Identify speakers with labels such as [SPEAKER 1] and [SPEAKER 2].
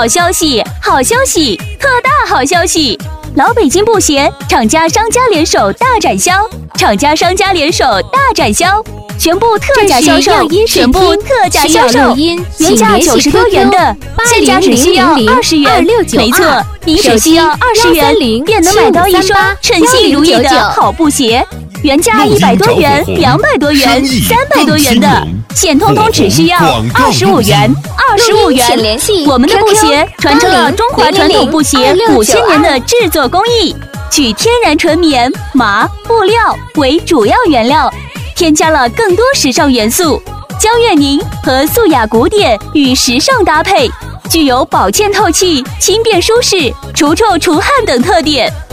[SPEAKER 1] 好消息，好消息，特大好消息！老北京布鞋厂家商家联手大展销，厂家商家联手大展销，全部特价销售，全部特价销售，原价90多元的，现价只需要20元。没错，您只需要20元便能买到一双称心如意的好布鞋。原价100多元、200多元、300多元的，现通通只需要25元。25元，我们的布鞋传承了中华传统布鞋5000年的制作工艺，取天然纯棉、麻、布料为主要原料，添加了更多时尚元素，将悦您和素雅古典与时尚搭配，具有保健透气、轻便舒适、除臭除汗等特点。